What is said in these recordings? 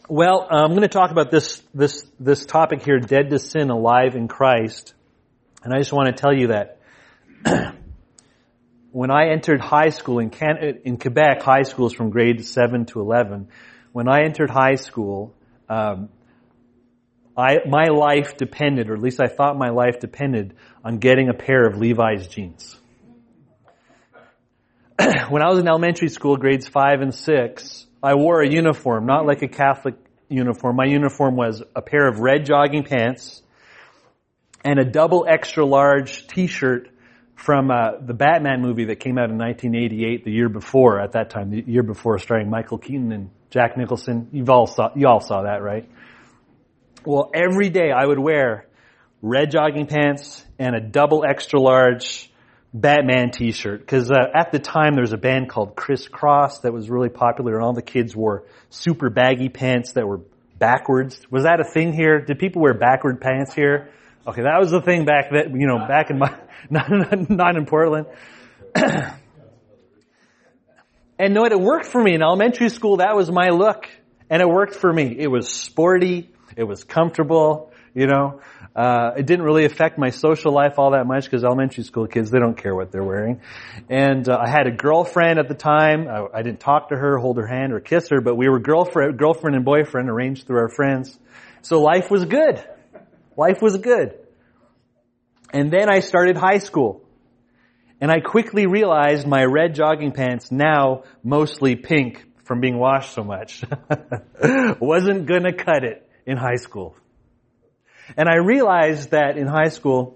Well, I'm going to talk about this topic here, dead to sin, alive in Christ. And I just want to tell you that when I entered high school in Quebec, high school is from grade 7 to 11. When I entered high school, my life depended, or at least I thought my life depended, on getting a pair of Levi's jeans. When I was in elementary school, grades 5 and 6, I wore a uniform, not like a Catholic uniform. My uniform was a pair of red jogging pants and a double extra large t-shirt from the Batman movie that came out in 1988, the year before, at that time, the year before, starring Michael Keaton and Jack Nicholson. You all saw that, right? Well, every day I would wear red jogging pants and a double extra large Batman t-shirt. Because at the time there was a band called Criss Cross that was really popular, and all the kids wore super baggy pants that were backwards. Was that a thing here? Did people wear backward pants here? Okay, that was the thing back in my, not in Portland. And no, it worked for me in elementary school. That was my look, and it worked for me. It was sporty, it was comfortable, It didn't really affect my social life all that much because elementary school kids, they don't care what they're wearing. And I had a girlfriend at the time. I didn't talk to her, hold her hand, or kiss her, but we were girlfriend and boyfriend arranged through our friends. So life was good. Life was good. And then I started high school. And I quickly realized my red jogging pants, now mostly pink from being washed so much, wasn't gonna cut it in high school. And I realized that in high school,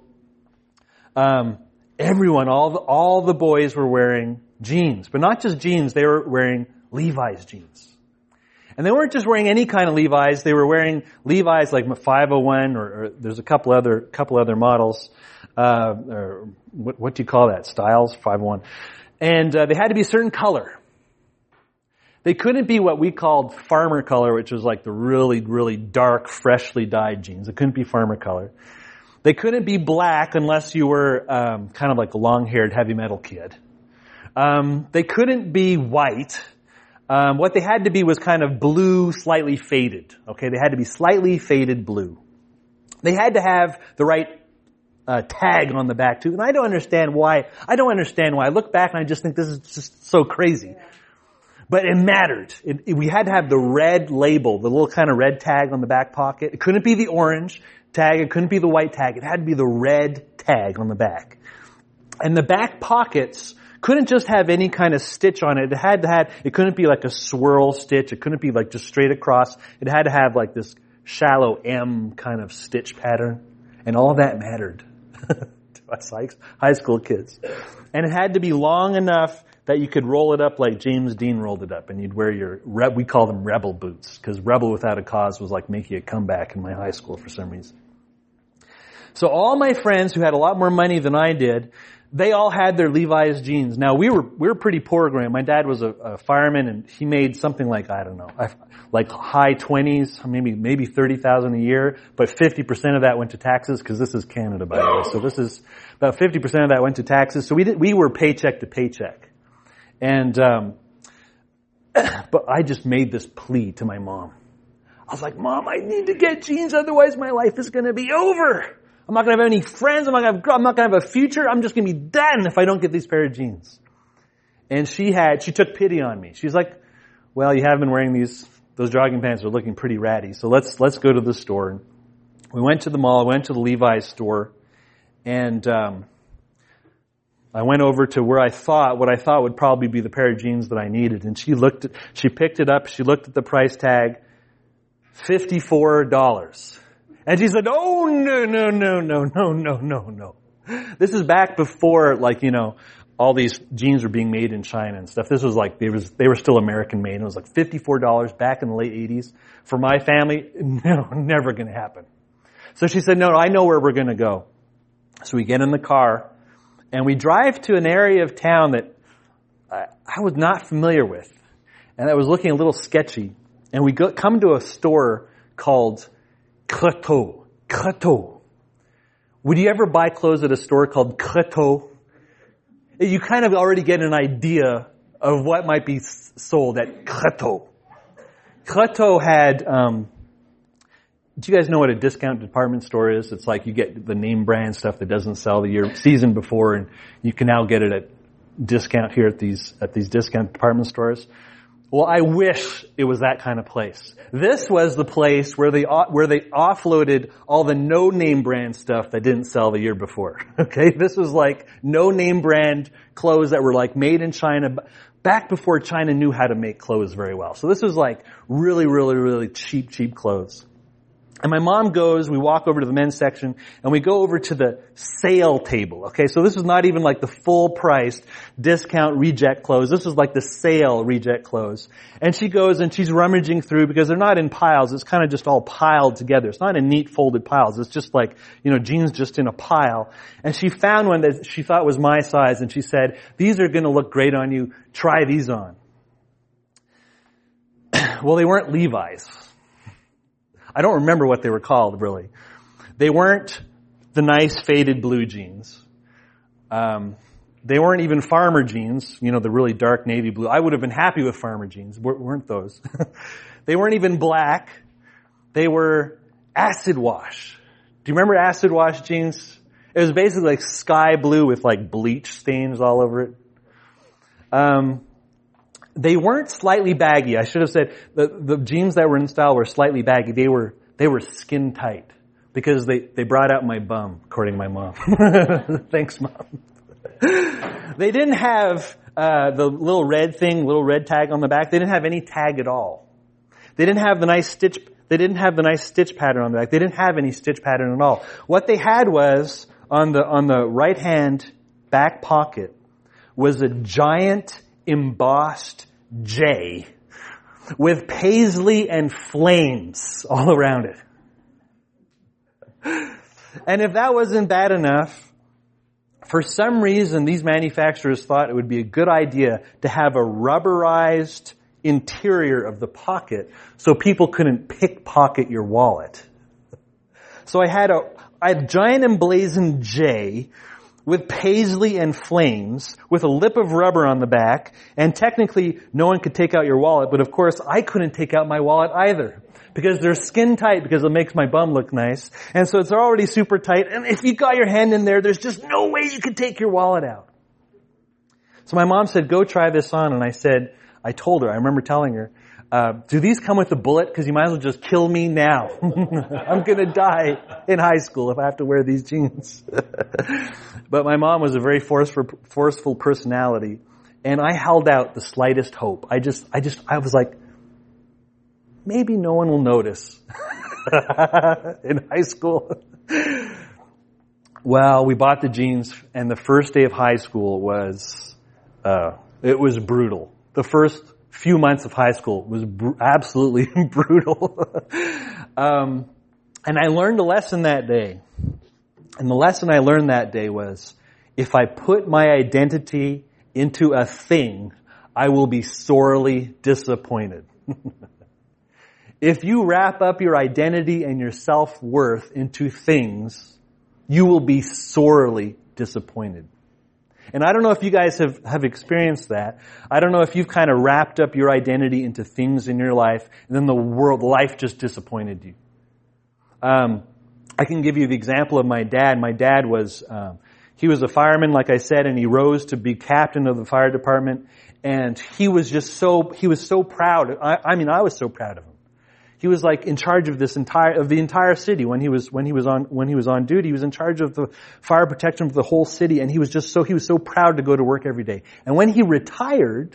everyone, all the boys were wearing jeans. But not just jeans, they were wearing Levi's jeans. And they weren't just wearing any kind of Levi's, they were wearing Levi's like 501, or there's a couple other models, or what do you call that? Styles, 501. And they had to be a certain color. They couldn't be what we called farmer color, which was like the really, really dark, freshly dyed jeans. It couldn't be farmer color. They couldn't be black unless you were kind of like a long-haired heavy metal kid. They couldn't be white. What they had to be was kind of blue, slightly faded. Okay, they had to be slightly faded blue. They had to have the right tag on the back too. And I don't understand why. I look back and I just think this is just so crazy. But it mattered. We had to have the red label, the little kind of red tag on the back pocket. It couldn't be the orange tag. It couldn't be the white tag. It had to be the red tag on the back. And the back pockets couldn't just have any kind of stitch on it. It couldn't be like a swirl stitch. It couldn't be like just straight across. It had to have like this shallow M kind of stitch pattern. And all that mattered to us high school kids. And it had to be long enough that you could roll it up like James Dean rolled it up, and you'd wear we call them rebel boots, because rebel without a cause was like making a comeback in my high school for some reason. So all my friends who had a lot more money than I did, they all had their Levi's jeans. Now we were pretty poor growing up. My dad was a fireman, and he made something like, I don't know, like high 20s, maybe 30,000 a year, but 50% of that went to taxes, because this is Canada, by the way. So this is about 50% of that went to taxes. So we were paycheck to paycheck. And, but I just made this plea to my mom. I was like, Mom, I need to get jeans, otherwise my life is gonna be over. I'm not gonna have any friends, I'm not gonna have a future, I'm just gonna be done if I don't get these pair of jeans. And she took pity on me. She's like, well, you have been wearing those jogging pants are looking pretty ratty, so let's go to the store. We went to the mall, went to the Levi's store, and, I went over to what I thought would probably be the pair of jeans that I needed. And she picked it up, she looked at the price tag, $54. And she said, oh, no. This is back before, all these jeans were being made in China and stuff. This was like, they were still American made. It was like $54 back in the late 80s. For my family, no, never gonna happen. So she said, no, I know where we're gonna go. So we get in the car, and we drive to an area of town that I was not familiar with, and that was looking a little sketchy. And we come to a store called Créteau. Créteau. Would you ever buy clothes at a store called Créteau? You kind of already get an idea of what might be sold at Créteau. Kreto had, do you guys know what a discount department store is? It's like you get the name brand stuff that doesn't sell the year season before, and you can now get it at discount here at these discount department stores. Well, I wish it was that kind of place. This was the place where they offloaded all the no name brand stuff that didn't sell the year before. Okay? This was like no name brand clothes that were like made in China back before China knew how to make clothes very well. So this was like really, really, really cheap clothes. And my mom goes, we walk over to the men's section, and we go over to the sale table. Okay, so this is not even like the full priced discount reject clothes. This is like the sale reject clothes. And she goes and she's rummaging through because they're not in piles. It's kind of just all piled together. It's not in neat folded piles. It's just like, jeans just in a pile. And she found one that she thought was my size, and she said, "These are going to look great on you. Try these on." Well, they weren't Levi's. I don't remember what they were called, really. They weren't the nice faded blue jeans. They weren't even farmer jeans, the really dark navy blue. I would have been happy with farmer jeans. Weren't those? They weren't even black. They were acid wash. Do you remember acid wash jeans? It was basically like sky blue with like bleach stains all over it. They weren't slightly baggy. I should have said the jeans that were in style were slightly baggy. They were skin tight because they brought out my bum, according to my mom. Thanks, Mom. They didn't have the little red tag on the back. They didn't have any tag at all. They didn't have the nice stitch pattern on the back. They didn't have any stitch pattern at all. What they had was on the right hand back pocket was a giant embossed J with paisley and flames all around it. And if that wasn't bad enough, for some reason these manufacturers thought it would be a good idea to have a rubberized interior of the pocket so people couldn't pickpocket your wallet. So I had a giant emblazoned J with paisley and flames, with a lip of rubber on the back, and technically no one could take out your wallet, but of course I couldn't take out my wallet either, because they're skin tight because it makes my bum look nice, and so it's already super tight, and if you got your hand in there, there's just no way you could take your wallet out. So my mom said, "Go try this on," and I told her, I remember telling her, "Do these come with a bullet? Because you might as well just kill me now. I'm going to die in high school if I have to wear these jeans." But my mom was a very forceful personality, and I held out the slightest hope. I was like, maybe no one will notice in high school. Well, we bought the jeans, and the first day of high school was brutal. The first few months of high school was absolutely brutal. And I learned a lesson that day. And the lesson I learned that day was, if I put my identity into a thing, I will be sorely disappointed. If you wrap up your identity and your self-worth into things, you will be sorely disappointed. And I don't know if you guys have experienced that. I don't know if you've kind of wrapped up your identity into things in your life, and then life just disappointed you. I can give you the example of my dad. My dad he was a fireman, like I said, and he rose to be captain of the fire department, and he was so proud. I was so proud of him. He was like in charge of the entire city when he was on duty. He was in charge of the fire protection for the whole city, and he was so proud to go to work every day. And when he retired,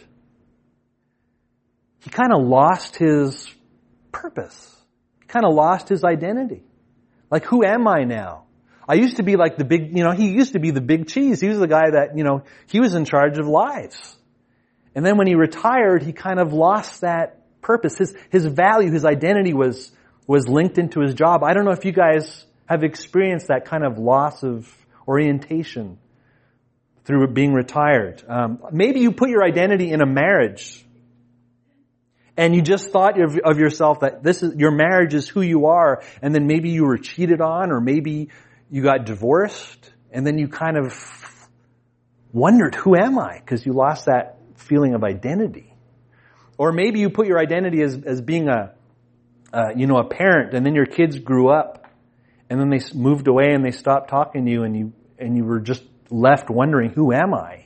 he kind of lost his purpose. He kind of lost his identity. Like, who am I now? I used to be like the big, he used to be the big cheese. He was the guy that, he was in charge of lives. And then when he retired, he kind of lost that purpose. His value, his identity was linked into his job. I don't know if you guys have experienced that kind of loss of orientation through being retired. Maybe you put your identity in a marriage, and you just thought of yourself that your marriage is who you are, and then maybe you were cheated on, or maybe you got divorced, and then you kind of wondered, who am I? Because you lost that feeling of identity. Or maybe you put your identity as being a parent, and then your kids grew up, and then they moved away and they stopped talking to you, and you were just left wondering, who am I?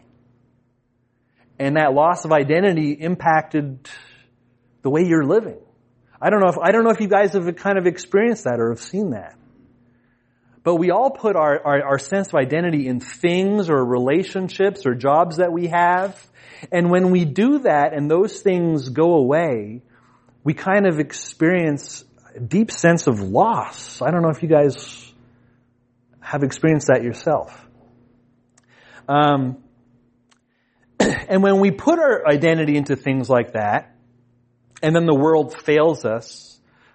And that loss of identity impacted the way you're living. I don't know if you guys have kind of experienced that or have seen that. But we all put our sense of identity in things or relationships or jobs that we have. And when we do that and those things go away, we kind of experience a deep sense of loss. I don't know if you guys have experienced that yourself. And when we put our identity into things like that, and then the world fails us,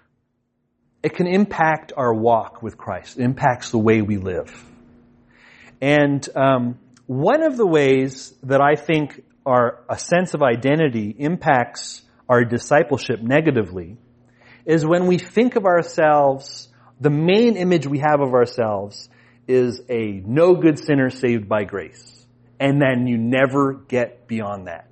it can impact our walk with Christ. It impacts the way we live. And one of the ways that I think a sense of identity impacts our discipleship negatively is when we think of ourselves, the main image we have of ourselves is a no good sinner saved by grace. And then you never get beyond that.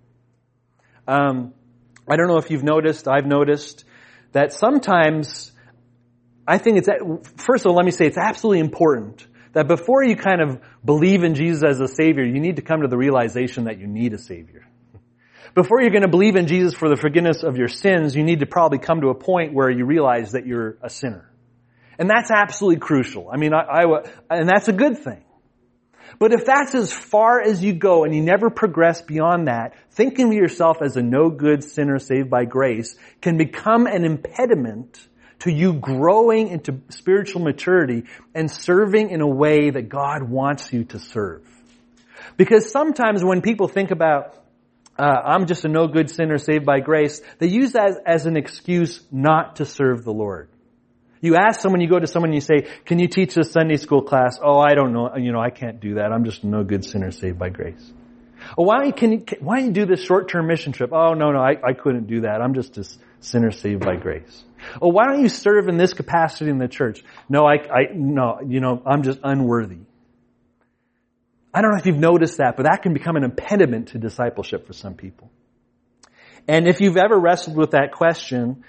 I don't know if you've noticed, I've noticed that sometimes I think first of all, let me say it's absolutely important that before you kind of believe in Jesus as a Savior, you need to come to the realization that you need a Savior. Before you're going to believe in Jesus for the forgiveness of your sins, you need to probably come to a point where you realize that you're a sinner. And that's absolutely crucial. I mean, and that's a good thing. But if that's as far as you go and you never progress beyond that, thinking of yourself as a no good sinner saved by grace can become an impediment to you growing into spiritual maturity and serving in a way that God wants you to serve. Because sometimes when people think about, I'm just a no good sinner saved by grace, they use that as an excuse not to serve the Lord. You ask someone, you go to someone and you say, can you teach this Sunday school class? Oh, I don't know. I can't do that. I'm just a no good sinner saved by grace. Oh, why don't you do this short-term mission trip? Oh, no, I couldn't do that. I'm just a sinner saved by grace. Oh, why don't you serve in this capacity in the church? No, I'm just unworthy. I don't know if you've noticed that, but that can become an impediment to discipleship for some people. And if you've ever wrestled with that question,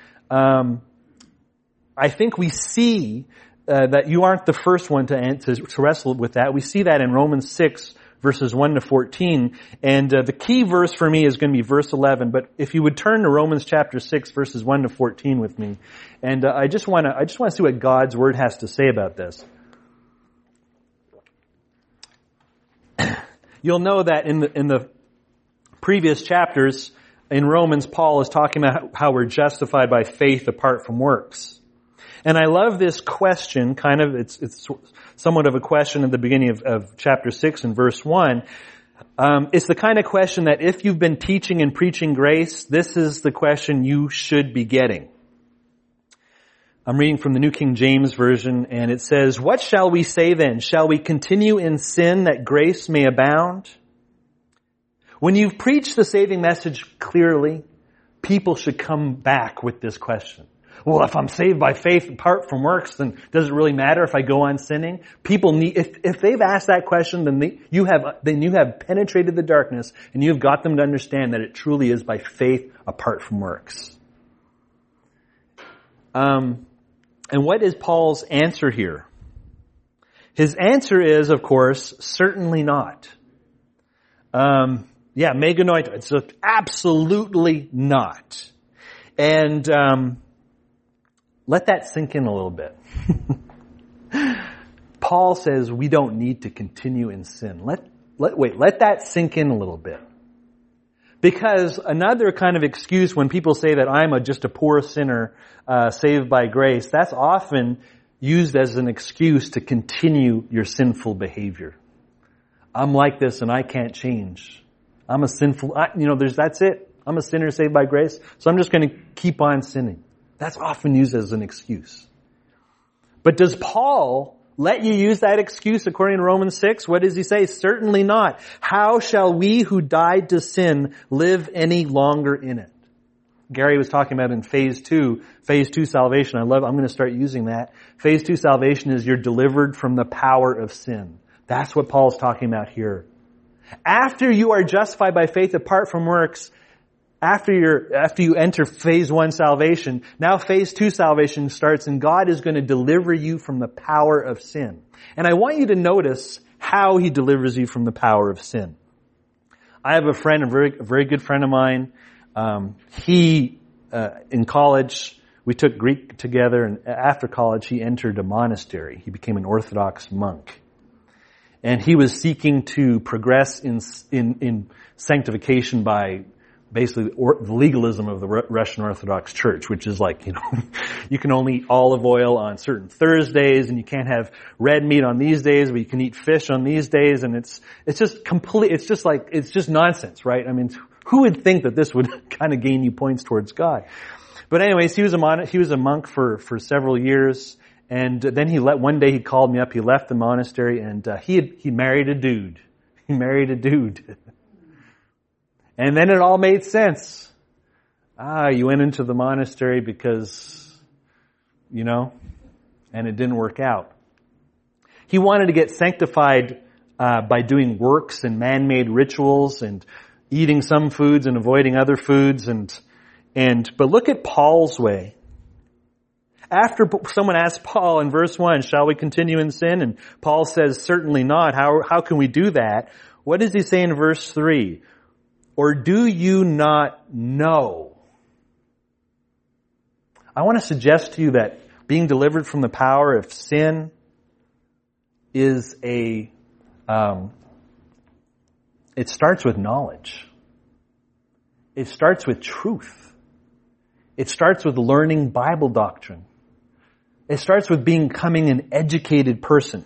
I think we see that you aren't the first one to wrestle with that. We see that in Romans 6, verses 1 to 14. And the key verse for me is going to be verse 11. But if you would turn to Romans chapter 6, verses 1 to 14 with me. And I just want to see what God's Word has to say about this. You'll know that in the previous chapters in Romans, Paul is talking about how we're justified by faith apart from works. And I love this question, it's somewhat of a question at the beginning of chapter 6 and verse 1. It's the kind of question that if you've been teaching and preaching grace, this is the question you should be getting. I'm reading from the New King James Version, and it says, "What shall we say then? Shall we continue in sin that grace may abound?" When you've preached the saving message clearly, people should come back with this question. Well, if I'm saved by faith apart from works, then does it really matter if I go on sinning? People need, if they've asked that question, then you have penetrated the darkness and you've got them to understand that it truly is by faith apart from works. And what is Paul's answer here? His answer is, of course, certainly not. Meganoita. It's absolutely not. And let that sink in a little bit. Paul says we don't need to continue in sin. Let that sink in a little bit. Because another kind of excuse when people say that I'm just a poor sinner saved by grace, that's often used as an excuse to continue your sinful behavior. I'm like this and I can't change. I'm a sinful, that's it. I'm a sinner saved by grace, so I'm just going to keep on sinning. That's often used as an excuse. But does Paul let you use that excuse according to Romans 6? What does he say? Certainly not. How shall we who died to sin live any longer in it? Gary was talking about in phase 2 salvation. I'm going to start using that. Phase 2 salvation is you're delivered from the power of sin. That's what Paul's talking about here. After you are justified by faith apart from works, after you enter phase 1 salvation, now phase 2 salvation starts, and God is going to deliver you from the power of sin. And I want you to notice how He delivers you from the power of sin. I have a friend, a very good friend of mine. In college, we took Greek together, and after college, he entered a monastery. He became an Orthodox monk. And he was seeking to progress in sanctification by basically the legalism of the Russian Orthodox Church, which is like, you can only eat olive oil on certain Thursdays, and you can't have red meat on these days, but you can eat fish on these days, and it's just nonsense, right? I mean, who would think that this would kind of gain you points towards God? But anyways, he was a monk for several years, and then one day he called me up, he left the monastery, and he married a dude. He married a dude. And then it all made sense. You went into the monastery because, and it didn't work out. He wanted to get sanctified by doing works and man-made rituals and eating some foods and avoiding other foods. But look at Paul's way. After someone asked Paul in verse 1, shall we continue in sin? And Paul says, certainly not. How can we do that? What does he say in verse 3? Or do you not know? I want to suggest to you that being delivered from the power of sin is it starts with knowledge. It starts with truth. It starts with learning Bible doctrine. It starts with becoming an educated person.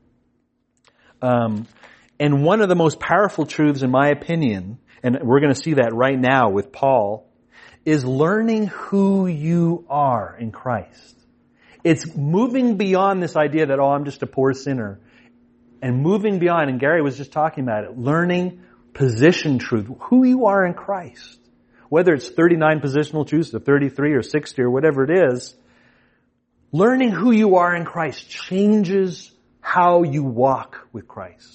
And one of the most powerful truths, in my opinion, and we're going to see that right now with Paul, is learning who you are in Christ. It's moving beyond this idea that, I'm just a poor sinner, and moving beyond, and Gary was just talking about it, learning position truth, who you are in Christ. Whether it's 39 positional truths or 33 or 60 or whatever it is, learning who you are in Christ changes how you walk with Christ.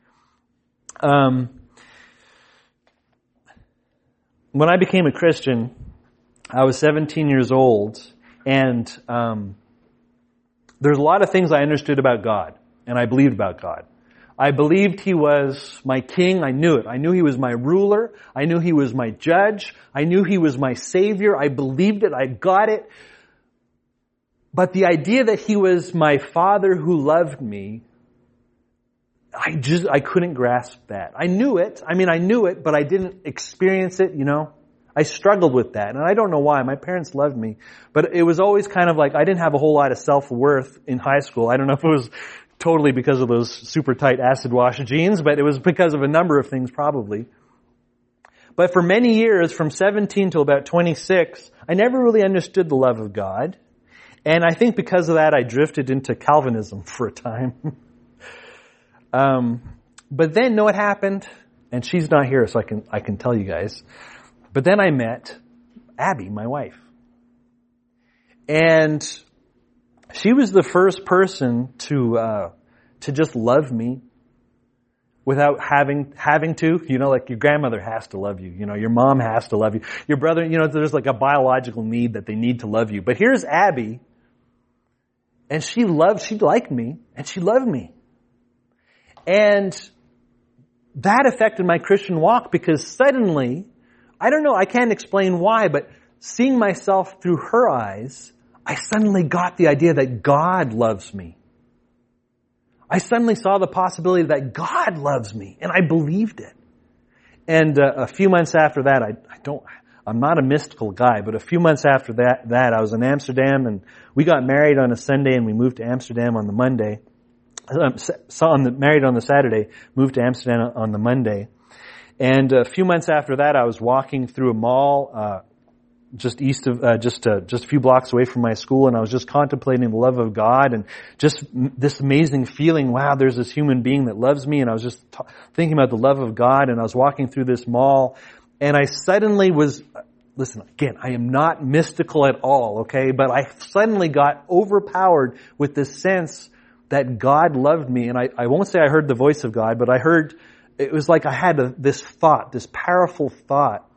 When I became a Christian, I was 17 years old, and there's a lot of things I understood about God, and I believed about God. I believed He was my king. I knew it. I knew He was my ruler. I knew He was my judge. I knew He was my savior. I believed it. I got it. But the idea that He was my Father who loved me, I couldn't grasp that. I knew it, but I didn't experience it, I struggled with that, and I don't know why. My parents loved me, but it was always kind of like I didn't have a whole lot of self-worth in high school. I don't know if it was totally because of those super tight acid wash jeans, but it was because of a number of things probably. But for many years, from 17 till about 26, I never really understood the love of God. And I think because of that, I drifted into Calvinism for a time. But then, what happened? And she's not here, so I can tell you guys. But then I met Abby, my wife. And she was the first person to just love me without having to, like your grandmother has to love you, your mom has to love you, your brother, there's like a biological need that they need to love you. But here's Abby, and she liked me, and she loved me. And that affected my Christian walk because suddenly, I don't know, I can't explain why, but seeing myself through her eyes, I suddenly got the idea that God loves me. I suddenly saw the possibility that God loves me, and I believed it. And a few months after that, I'm not a mystical guy, but a few months after that, I was in Amsterdam, and we got married on a Sunday, and we moved to Amsterdam on the Monday. Married on the Saturday, moved to Amsterdam on the Monday. And a few months after that, I was walking through a mall, just east of, just a few blocks away from my school, and I was just contemplating the love of God and just this amazing feeling, wow, there's this human being that loves me, and I was just thinking about the love of God, and I was walking through this mall, and I suddenly listen, again, I am not mystical at all, okay, but I suddenly got overpowered with this sense that God loved me, and I won't say I heard the voice of God, but it was like I had this thought, this powerful thought,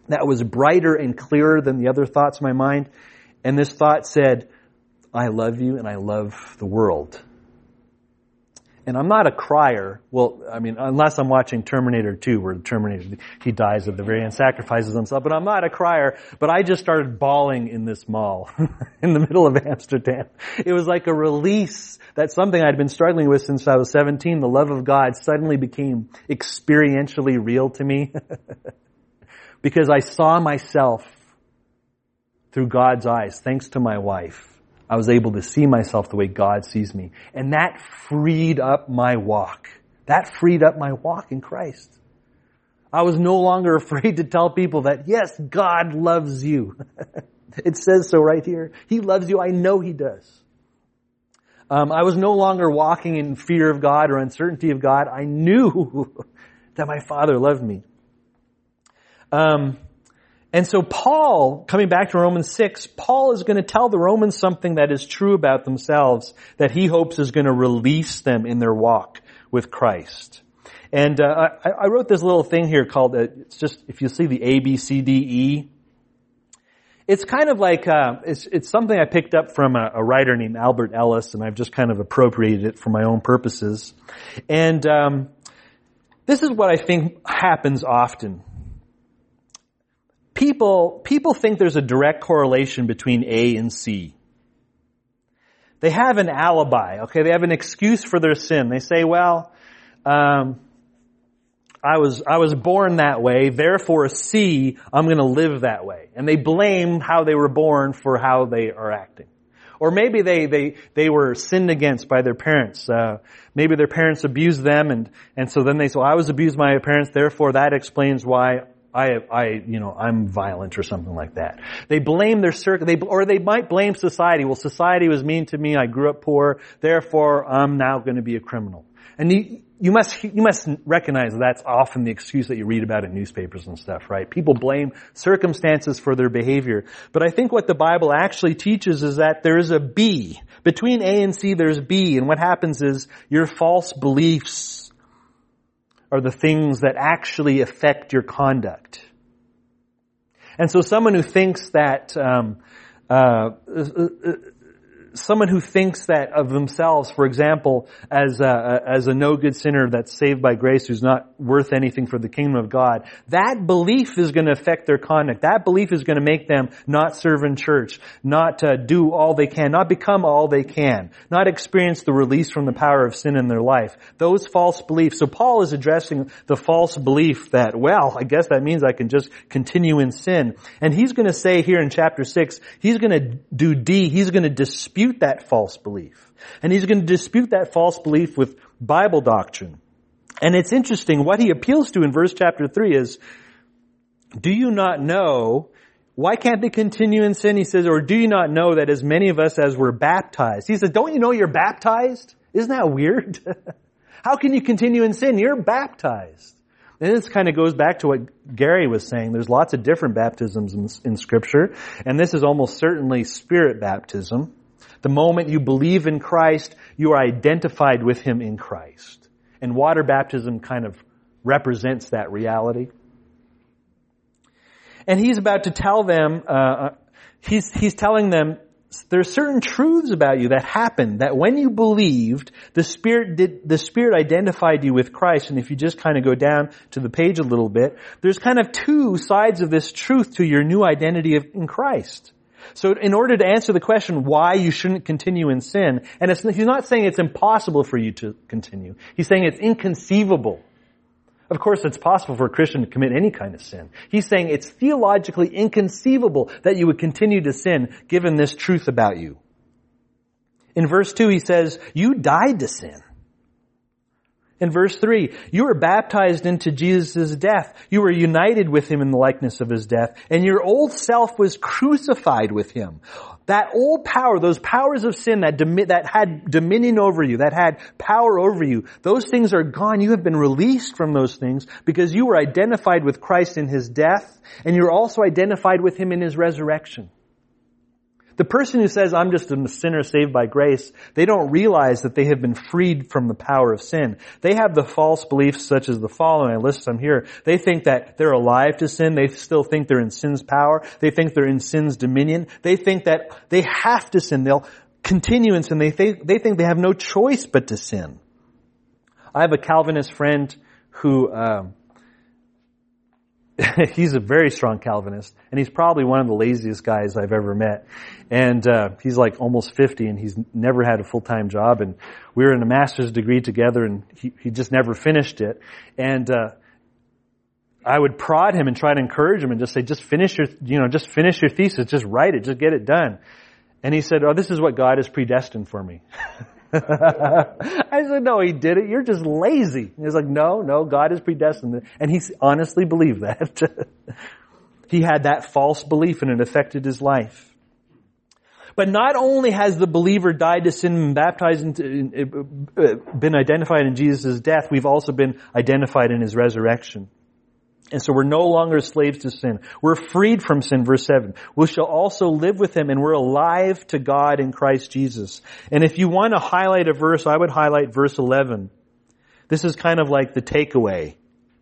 that was brighter and clearer than the other thoughts in my mind. And this thought said, I love you and I love the world. And I'm not a crier. Well, I mean, unless I'm watching Terminator 2, where the Terminator, he dies at the very end, sacrifices himself. But I'm not a crier. But I just started bawling in this mall in the middle of Amsterdam. It was like a release that something I'd been struggling with since I was 17. The love of God suddenly became experientially real to me because I saw myself through God's eyes, thanks to my wife. I was able to see myself the way God sees me. And that freed up my walk. That freed up my walk in Christ. I was no longer afraid to tell people that, yes, God loves you. It says so right here. He loves you. I know He does. I was no longer walking in fear of God or uncertainty of God. I knew that my Father loved me. And so Paul, coming back to Romans 6, Paul is going to tell the Romans something that is true about themselves that he hopes is going to release them in their walk with Christ. And I wrote this little thing here called, it's just, if you see the A, B, C, D, E, it's kind of like, it's something I picked up from a writer named Albert Ellis, and I've just kind of appropriated it for my own purposes. And this is what I think happens often. People think there's a direct correlation between A and C. They have an alibi, okay? They have an excuse for their sin. They say, well, I was born that way, therefore C, I'm going to live that way. And they blame how they were born for how they are acting. Or maybe they were sinned against by their parents. Maybe their parents abused them, and so then they say, well, I was abused by my parents, therefore that explains why I'm violent or something like that. They blame their or they might blame society. Well, society was mean to me. I grew up poor. Therefore, I'm now going to be a criminal. And you must recognize that's often the excuse that you read about in newspapers and stuff, right? People blame circumstances for their behavior. But I think what the Bible actually teaches is that there is a B. Between A and C, there's B. And what happens is your false beliefs are the things that actually affect your conduct. And so someone who thinks that of themselves, for example, as a no good sinner that's saved by grace, who's not worth anything for the kingdom of God, that belief is going to affect their conduct. That belief is going to make them not serve in church, not do all they can, not become all they can, not experience the release from the power of sin in their life. Those false beliefs. So Paul is addressing the false belief that, well, I guess that means I can just continue in sin. And he's going to say here in chapter 6, he's going to do D, he's going to dispute that false belief. And he's going to dispute that false belief with Bible doctrine. And it's interesting, what he appeals to in verse chapter 3 is, do you not know, why can't they continue in sin? He says, or do you not know that as many of us as were baptized? He says, don't you know you're baptized? Isn't that weird? How can you continue in sin? You're baptized. And this kind of goes back to what Gary was saying. There's lots of different baptisms in Scripture, and this is almost certainly Spirit baptism. The moment you believe in Christ, you are identified with Him in Christ. And water baptism kind of represents that reality. And he's about to tell them, he's telling them, there's certain truths about you that happened, that when you believed, the Spirit identified you with Christ. And if you just kind of go down to the page a little bit, there's kind of two sides of this truth to your new identity in Christ. So in order to answer the question why you shouldn't continue in sin, and he's not saying it's impossible for you to continue. He's saying it's inconceivable. Of course, it's possible for a Christian to commit any kind of sin. He's saying it's theologically inconceivable that you would continue to sin given this truth about you. In verse 2, he says, you died to sin. In verse 3, you were baptized into Jesus' death. You were united with Him in the likeness of His death. And your old self was crucified with Him. That old power, those powers of sin that had dominion over you, that had power over you, those things are gone. You have been released from those things because you were identified with Christ in His death, and you're also identified with Him in His resurrection. The person who says, I'm just a sinner saved by grace, they don't realize that they have been freed from the power of sin. They have the false beliefs such as the following. I list them here. They think that they're alive to sin. They still think they're in sin's power. They think they're in sin's dominion. They think that they have to sin. They'll continue in sin. They think they have no choice but to sin. I have a Calvinist friend who, he's a very strong Calvinist, and he's probably one of the laziest guys I've ever met. And he's like almost 50, and he's never had a full-time job. And we were in a master's degree together, and he just never finished it. And I would prod him and try to encourage him and just say, just finish your thesis, just write it, just get it done. And he said, oh, this is what God has predestined for me. I said, no, he did it. You're just lazy. He's like, no, God is predestined. And he honestly believed that. He had that false belief and it affected his life. But not only has the believer died to sin and baptized been identified in Jesus' death, we've also been identified in his resurrection. And so we're no longer slaves to sin. We're freed from sin, verse 7. We shall also live with him, and we're alive to God in Christ Jesus. And if you want to highlight a verse, I would highlight verse 11. This is kind of like the takeaway.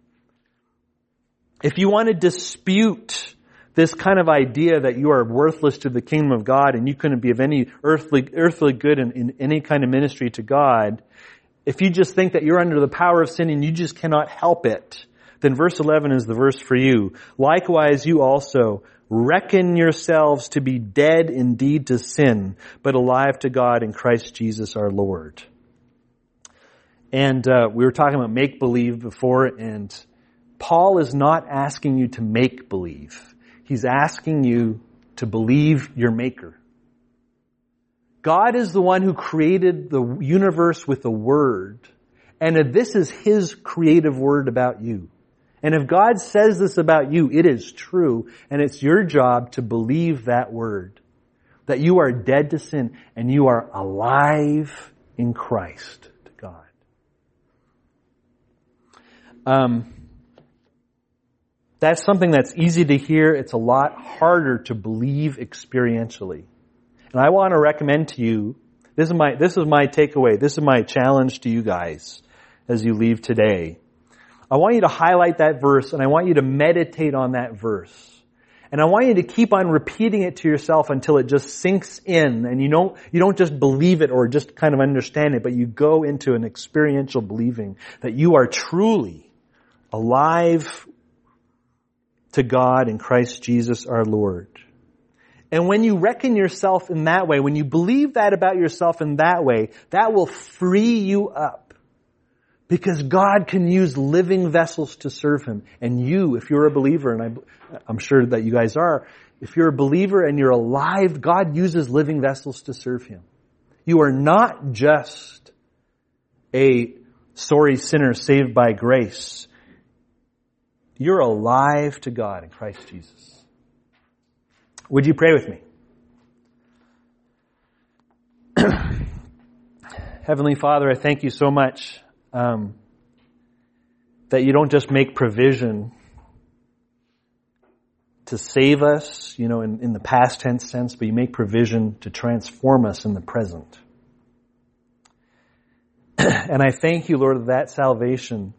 If you want to dispute this kind of idea that you are worthless to the kingdom of God and you couldn't be of any earthly good in any kind of ministry to God, if you just think that you're under the power of sin and you just cannot help it, then verse 11 is the verse for you. Likewise, you also reckon yourselves to be dead indeed to sin, but alive to God in Christ Jesus our Lord. And we were talking about make-believe before, and Paul is not asking you to make believe. He's asking you to believe your Maker. God is the one who created the universe with a word, and this is his creative word about you. And if God says this about you, it is true, and it's your job to believe that word. That you are dead to sin, and you are alive in Christ to God. That's something that's easy to hear. It's a lot harder to believe experientially. And I want to recommend to you, this is my takeaway, this is my challenge to you guys as you leave today. I want you to highlight that verse, and I want you to meditate on that verse. And I want you to keep on repeating it to yourself until it just sinks in, and you don't just believe it or just kind of understand it, but you go into an experiential believing that you are truly alive to God in Christ Jesus our Lord. And when you reckon yourself in that way, when you believe that about yourself in that way, that will free you up. Because God can use living vessels to serve him. And you, if you're a believer, and I'm sure that you guys are, if you're a believer and you're alive, God uses living vessels to serve him. You are not just a sorry sinner saved by grace. You're alive to God in Christ Jesus. Would you pray with me? Heavenly Father, I thank you so much that you don't just make provision to save us, in the past tense sense, but you make provision to transform us in the present. And I thank you, Lord, that salvation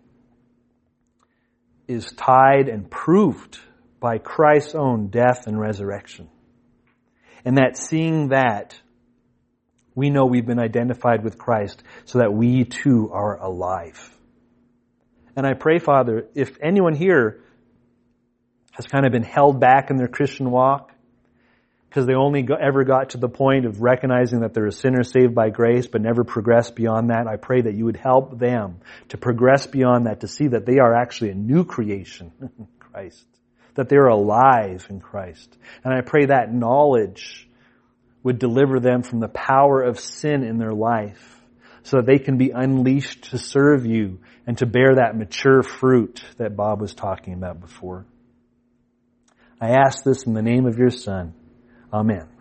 is tied and proved by Christ's own death and resurrection. And that seeing that, we know we've been identified with Christ so that we too are alive. And I pray, Father, if anyone here has kind of been held back in their Christian walk because they only ever got to the point of recognizing that they're a sinner saved by grace but never progressed beyond that, I pray that you would help them to progress beyond that, to see that they are actually a new creation in Christ, that they're alive in Christ. And I pray that knowledge would deliver them from the power of sin in their life so that they can be unleashed to serve you and to bear that mature fruit that Bob was talking about before. I ask this in the name of your Son. Amen.